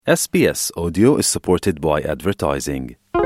SBS Audio is supported by advertising.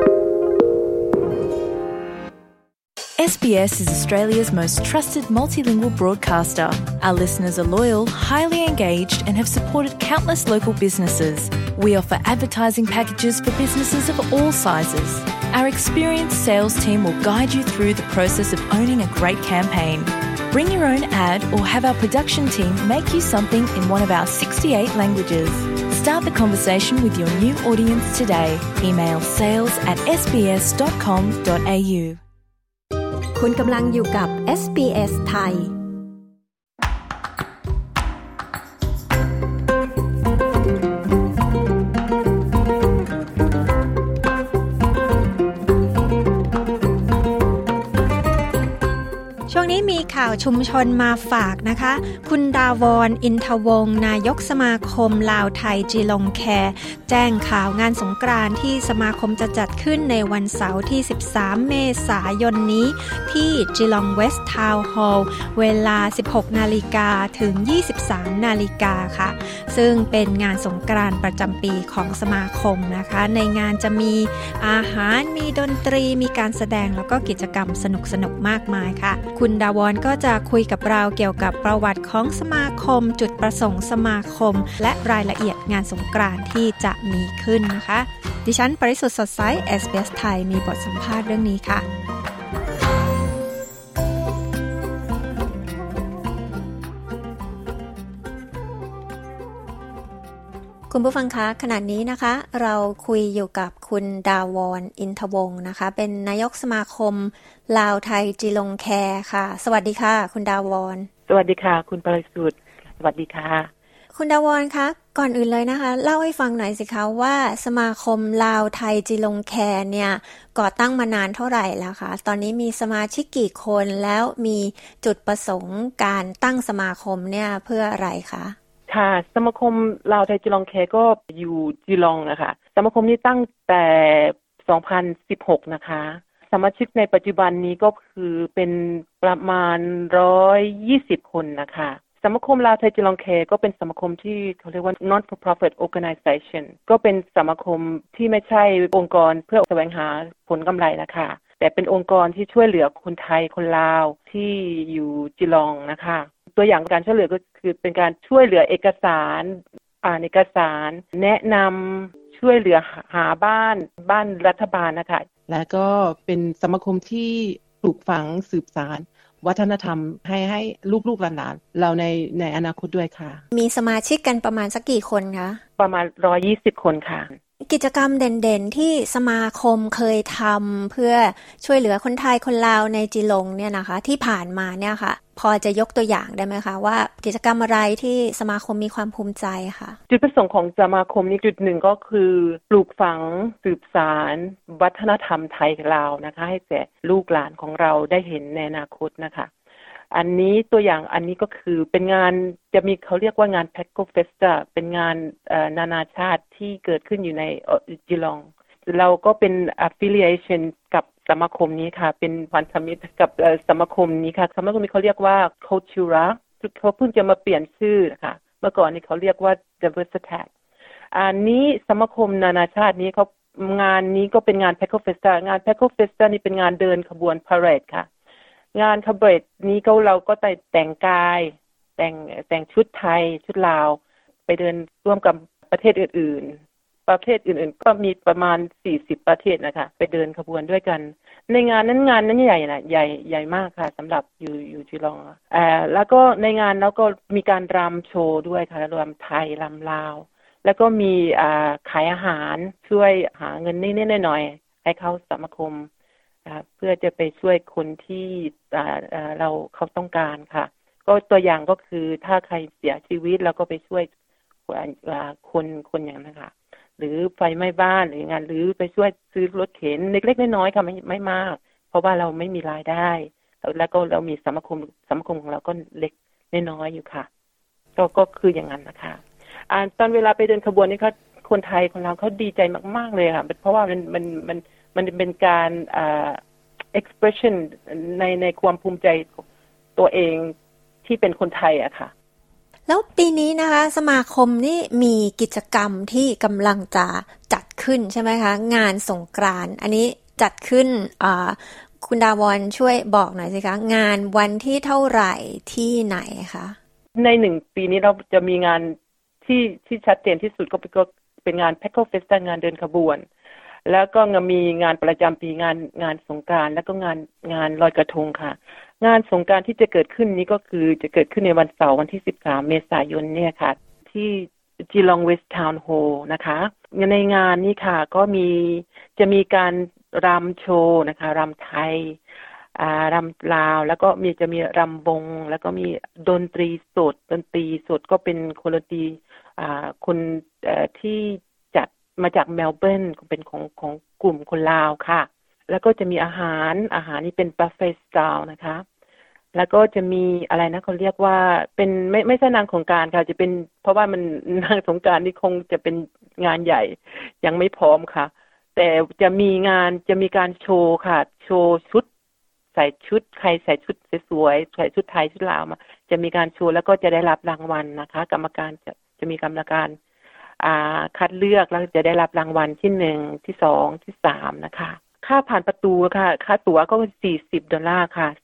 SBS is Australia's most trusted multilingual broadcaster. Our listeners are loyal, highly engaged and have supported countless local businesses. We offer advertising packages for businesses of all sizes. Our experienced sales team will guide you through the process of owning a great campaign. Bring your own ad or have our production team make you something in one of our 68 languages. Start the conversation with your new audience today. Email sales@sbs.com.au คุณกำลังอยู่กับ SBS ไทยช่วงนี้มีข่าวชุมชนมาฝากนะคะคุณดาวรอินทวงศ์นายกสมาคมลาวไทยจีลงแคแจ้งข่าวงานสงกรานต์ที่สมาคมจะจัดขึ้นในวันเสาร์ที่13เมษายนนี้ที่จีลองเวสต์ทาวน์ฮอลล์เวลา 16:00 นถึง 23:00 นค่ะซึ่งเป็นงานสงกรานต์ประจำปีของสมาคมนะคะในงานจะมีอาหารมีดนตรีมีการแสดงแล้วก็กิจกรรมสนุกๆมากมายค่ะคุณดาวรก็จะคุยกับเราเกี่ยวกับประวัติของสมาคมจุดประสงค์สมาคมและรายละเอียดงานสงกรานต์ที่จะมีขึ้นนะคะดิฉันปริสุทธิ์สดใส SBS ไทยมีบทสัมภาษณ์เรื่องนี้ค่ะคุณผู้ฟังคะขณะนี้นะคะเราคุยอยู่กับคุณดาวรอินทวงศ์นะคะเป็นนายกสมาคมลาวไทยจีลงแคค่ะสวัสดีค่ะคุณดาวรสวัสดีค่ะคุณปริสุทธิ์สวัสดีค่ะคุณดาวรคะก่อนอื่นเลยนะคะเล่าให้ฟังหน่อยสิคะว่าสมาคมลาวไทยจีลงแคเนี่ยก่อตั้งมานานเท่าไหร่แล้วคะตอนนี้มีสมาชิกกี่คนแล้วมีจุดประสงค์การตั้งสมาคมเนี่ยเพื่ออะไรคะค่ะสมาคมลาวไทยจีลองแคก็อยู่จีลองนะคะสมาคมนี้ตั้งแต่2016นะคะสมาชิกในปัจจุบันนี้ก็คือเป็นประมาณ120คนนะคะสมาคมลาวไทยจีลองแคก็เป็นสมาคมที่เขาเรียกว่า non for profit organization ก็เป็นสมาคมที่ไม่ใช่องค์กรเพื่อแสวงหาผลกำไรนะคะแต่เป็นองค์กรที่ช่วยเหลือคนไทยคนลาวที่อยู่จีลองนะคะตัวอย่างการช่วยเหลือก็คือเป็นการช่วยเหลือเอกสารอ่านเอกสารแนะนำช่วยเหลือหาบ้านรัฐบาลนะคะแล้วก็เป็นสมาคมที่ปลูกฝังสืบสานวัฒนธรรมให้ลูกๆหลานๆเราในอนาคตด้วยค่ะมีสมาชิกกันประมาณสักกี่คนคะประมาณ120คนค่ะกิจกรรมเด่นๆที่สมาคมเคยทำเพื่อช่วยเหลือคนไทยคนลาวในจีลงเนี่ยนะคะที่ผ่านมาเนี่ยค่ะพอจะยกตัวอย่างได้ไหมคะว่ากิจกรรมอะไรที่สมาคมมีความภูมิใจค่ะจุดประสงค์ของสมาคมนี้จุดหนึ่งก็คือปลูกฝังสืบสานวัฒนธรรมไทยลาวนะคะให้แก่ลูกหลานของเราได้เห็นในอนาคตนะคะอันนี้ตัวอย่างอันนี้ก็คือเป็นงานจะมีเขาเรียกว่างาน Paco Festa เป็นงานนานาชาติที่เกิดขึ้นอยู่ในจีลองเราก็เป็น affiliation กับสมาคมนี้ค่ะเป็นพันธมิตรกับสมาคมนี้ค่ะสมาคมนี้เขาเรียกว่า Cultura เขาเพิ่งจะมาเปลี่ยนชื่อนะคะเมื่อก่อนนี้เขาเรียกว่า Diversität อันนี้สมาคมนานาชาตินี้เขางานนี้ก็เป็นงาน Paco Festa งาน Paco Festa นี่เป็นงานเดินขบวน parade ค่ะงานคาเบรดนี้ก็เราก็แต่งกายแต่งชุดไทยชุดลาวไปเดินร่วมกับประเทศอื่นๆก็มีประมาณ40ประเทศนะคะไปเดินขบวนด้วยกันในงานนั้นใหญ่นะใหญ่มากค่ะสำหรับอยู่จีลองแล้วก็ในงานแล้วก็มีการรำโชว์ด้วยค่ะรำไทยรำลาวแล้วก็มีขายอาหารช่วยหาเงินนิดๆหน่อยๆให้เข้าสมาคมเพื่อจะไปช่วยคนที่เขาต้องการค่ะก็ตัวอย่างก็คือถ้าใครเสียชีวิตแล้วก็ไปช่วยคนอย่างนั้นค่ะหรือไฟไหม้บ้านหรืองานหรือไปช่วยซื้อรถเข็นเล็กๆน้อยๆค่ะไม่มากเพราะว่าเราไม่มีรายได้แล้วก็เรามีสมาคมของเราก็เล็กน้อยอยู่ค่ะก็คืออย่างนั้นนะคะตอนเวลาไปเดินขบวนนี่เขาคนไทยคนลาวเขาดีใจมากๆเลยค่ะเพราะว่ามันเป็นการexpression ในความภูมิใจตัวเองที่เป็นคนไทยอะค่ะแล้วปีนี้นะคะสมาคมนี่มีกิจกรรมที่กำลังจะจัดขึ้นใช่ไหมคะงานสงกรานต์อันนี้จัดขึ้นคุณดาวรช่วยบอกหน่อยสิคะงานวันที่เท่าไหร่ที่ไหนคะใน1 ปีนี้เราจะมีงานที่ชัดเจนที่สุดก็เป็นงาน Packle Festa งานเดินขบวนแล้วก็มีงานประจำปีงานสงกรานต์แล้วก็งานลอยกระทงค่ะงานสงกรานต์ที่จะเกิดขึ้นนี้ก็คือจะเกิดขึ้นในวันเสาร์วันที่13 เมษายนเนี่ยค่ะที่ Geelong West Town Hall นะคะในงานนี้ค่ะก็จะมีการรำโชว์นะคะรำไทยรำลาวแล้วก็จะมีรำวงแล้วก็มีดนตรีสดก็เป็นคนดนตรีคนที่จัดมาจากเมลเบิร์นเป็นของกลุ่มคนลาวค่ะแล้วก็จะมีอาหารนี่เป็นบุฟเฟ่ต์สไตล์นะคะแล้วก็จะมีอะไรนะเขาเรียกว่าเป็นไม่ใช่นางสงกรานต์ค่ะจะเป็นเพราะว่ามันนางสงกรานต์นี่คงจะเป็นงานใหญ่ยังไม่พร้อมค่ะแต่จะมีการโชว์ค่ะโชว์ชุดใส่ชุดใครใส่ชุดสวยๆใส่ชุดไทยชุดลาวมาจะมีการโชว์แล้วก็จะได้รับรางวัลนะคะกรรมการจะมีกรรมการคัดเลือกแล้วจะได้รับรางวัลที่1ที่2ที่3นะคะค่าผ่านประตูค่ะค่าตั๋วก็$40ค่ะ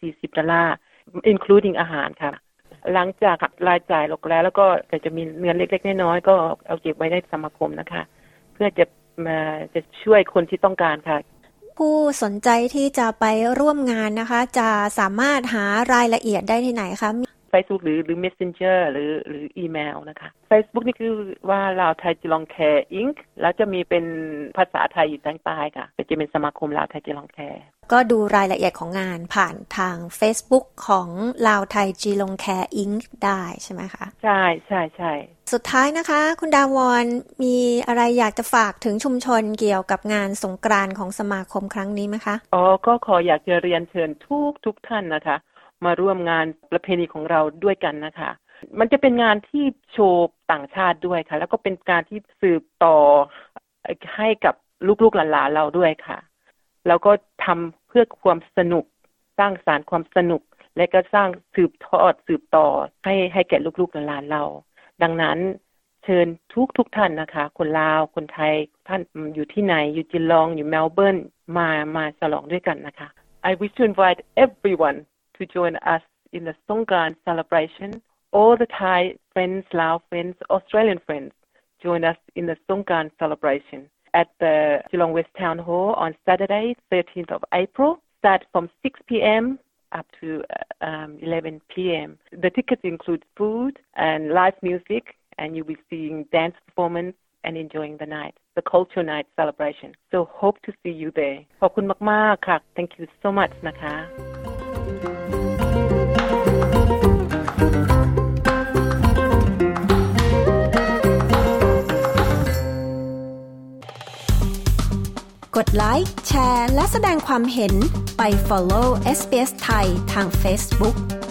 $40 including อาหารค่ะหลังจากรายจ่ายลงแล้วก็จะมีเงินเล็กๆน้อยๆก็เอาเก็บไว้ในสมาคมนะคะเพื่อจะช่วยคนที่ต้องการค่ะผู้สนใจที่จะไปร่วมงานนะคะจะสามารถหารายละเอียดได้ที่ไหนคะ Facebook หรือ Messenger หรืออีเมลนะคะ Facebook นี่คือว่าลาวไทยจีลองแคร์ Inc. แล้วจะมีเป็นภาษาไทยอยู่ทางใต้ค่ะจะเป็นสมาคมลาวไทยจีลองแคร์ก็ดูรายละเอียดของงานผ่านทาง Facebook ของลาวไทยจีลองแคร์ Inc. ได้ใช่ไหมคะใช่สุดท้ายนะคะคุณดาวรมีอะไรอยากจะฝากถึงชุมชนเกี่ยวกับงานสงกรานต์ของสมาคมครั้งนี้ไหมคะก็ขออยากจะเรียนเชิญทุกท่านนะคะมาร่วมงานประเพณีของเราด้วยกันนะคะมันจะเป็นงานที่โชว์ต่างชาติด้วยค่ะแล้วก็เป็นการที่สืบต่อให้กับลูกๆหลานๆเราด้วยค่ะแล้วก็ทำเพื่อความสนุกสร้างสรรค์ความสนุกและก็สร้างสืบต่อให้แก่ลูกๆหลานๆเราดังนั้นเชิญทุกท่านนะคะคนลาวคนไทยท่านอยู่ที่ไหนอยู่จิลองอยู่เมลเบิร์นมาฉลองด้วยกันนะคะ I wish to invite everyone to join us in the Songkran celebration. All the Thai friends, Lao friends, Australian friends join us in the Songkran celebration at the Geelong West Town Hall on Saturday, 13th of April. Start from 6 p.m. up to 11 p.m. The tickets include food and live music, and you'll be seeing dance performance and enjoying the night, the culture night celebration. So hope to see you there. ขอบคุณมากๆค่ะ Thank you so much นะคะกดไลค์แชร์และแสดงความเห็นไป follow SBS ไทยทาง Facebook